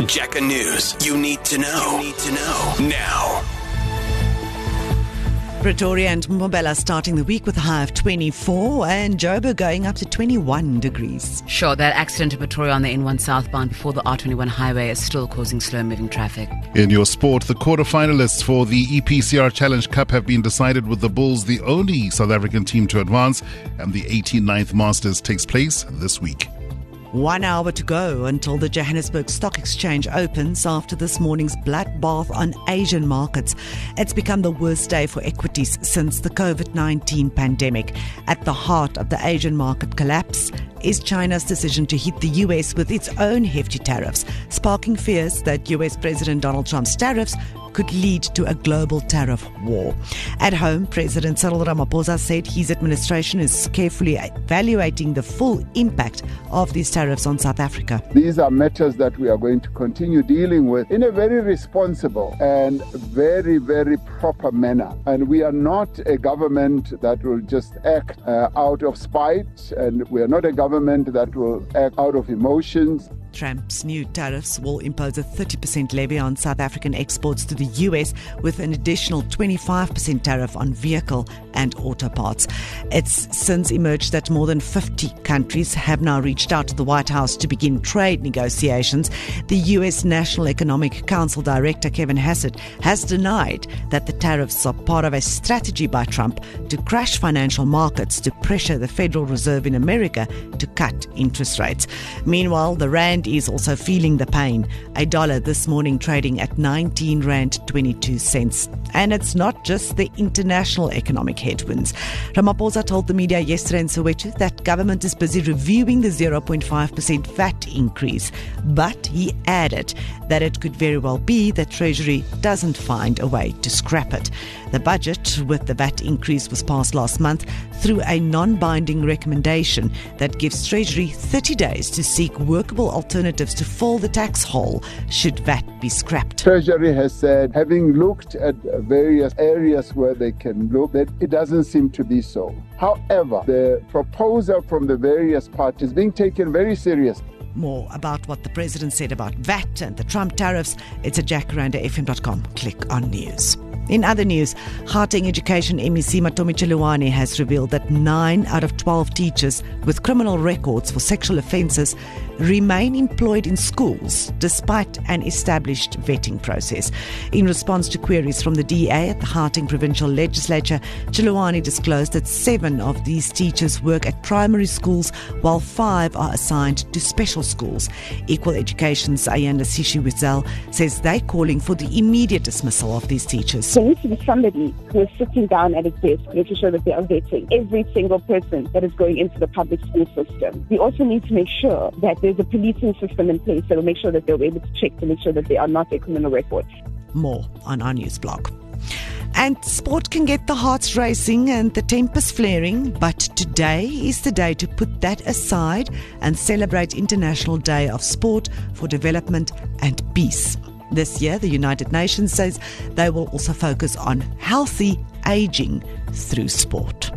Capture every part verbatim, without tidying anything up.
Jacka News. You need to know. You need to know now. Pretoria and Mbombela starting the week with a high of twenty-four and Joburg going up to twenty-one degrees. Sure, that accident in Pretoria on the N one southbound before the R twenty-one highway is still causing slow-moving traffic. In your sport, the quarter-finalists for the E P C R Challenge Cup have been decided, with the Bulls the only South African team to advance, and the eighty-ninth Masters takes place this week. One hour to go until the Johannesburg Stock Exchange opens after this morning's bloodbath on Asian markets. It's become the worst day for equities since the COVID nineteen pandemic. At the heart of the Asian market collapse is China's decision to hit the U S with its own hefty tariffs, sparking fears that U S President Donald Trump's tariffs could lead to a global tariff war. At home, President Cyril Ramaphosa said his administration is carefully evaluating the full impact of these tariffs on South Africa. These are matters that we are going to continue dealing with in a very responsible and very, very proper manner. And we are not a government that will just act uh, out of spite, and we are not a government that will act out of emotions. Trump's new tariffs will impose a thirty percent levy on South African exports to the U S, with an additional twenty-five percent tariff on vehicle and auto parts. It's since emerged that more than fifty countries have now reached out to the White House to begin trade negotiations. The U S National Economic Council Director Kevin Hassett has denied that the tariffs are part of a strategy by Trump to crash financial markets to pressure the Federal Reserve in America to cut interest rates. Meanwhile, the rand is also feeling the pain. A dollar this morning trading at nineteen rand twenty-two cents. And it's not just the international economic headwinds. Ramaphosa told the media yesterday in Soweto that government is busy reviewing the zero point five percent V A T increase. But he added that it could very well be that Treasury doesn't find a way to scrap it. The budget with the V A T increase was passed last month through a non-binding recommendation that gives Treasury thirty days to seek workable alternatives to fill the tax hole should V A T be scrapped. Treasury has said, having looked at various areas where they can look, that it doesn't seem to be so. However, the proposal from the various parties is being taken very seriously. More about what the president said about V A T and the Trump tariffs, it's at jacaranda f m dot com. Click on news. In other news, Gauteng Education M E C Matomi Chiluani has revealed that nine out of twelve teachers with criminal records for sexual offences remain employed in schools despite an established vetting process. In response to queries from the D A at the Gauteng Provincial Legislature, Chiluani disclosed that seven of these teachers work at primary schools while five are assigned to special schools. Equal Education's Ayanda Sishi-Wizel says they're calling for the immediate dismissal of these teachers. There needs to be somebody who is sitting down at his desk making sure that they are vetting every single person that is going into the public school system. We also need to make sure that there's a policing system in place that will make sure that they'll be able to check to make sure that they are not a criminal record. More on our news blog. And sport can get the hearts racing and the tempers flaring, but today is the day to put that aside and celebrate International Day of Sport for Development and Peace. This year, the United Nations says they will also focus on healthy aging through sport.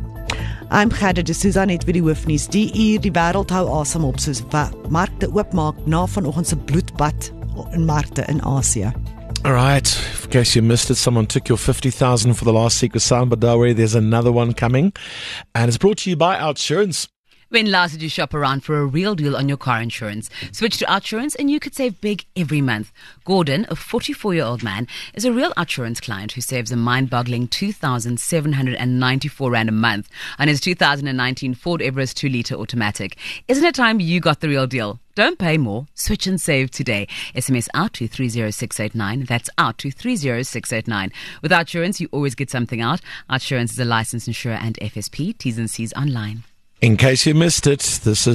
I'm Gerda de Souza, net vir die hoofnuus. Die uur die wêreld hou asem op soos markte oopmaak na vanoggend se bloedbad in markte in Asia. All right, in case you missed it, someone took your fifty thousand for the last Secret Sound, but don't worry, there's another one coming. And it's brought to you by Outsurance. When last did you shop around for a real deal on your car insurance? Switch to Outsurance and you could save big every month. Gordon, a forty-four-year-old man, is a real Outsurance client who saves a mind-boggling two thousand seven hundred ninety-four rand a month on his two thousand nineteen Ford Everest two litre automatic. Isn't it time you got the real deal? Don't pay more. Switch and save today. S M S out to three zero six eight nine. That's out to three zero six eight nine. With Outsurance, you always get something out. Outsurance is a licensed insurer and F S P. T's and C's online. In case you missed it, this is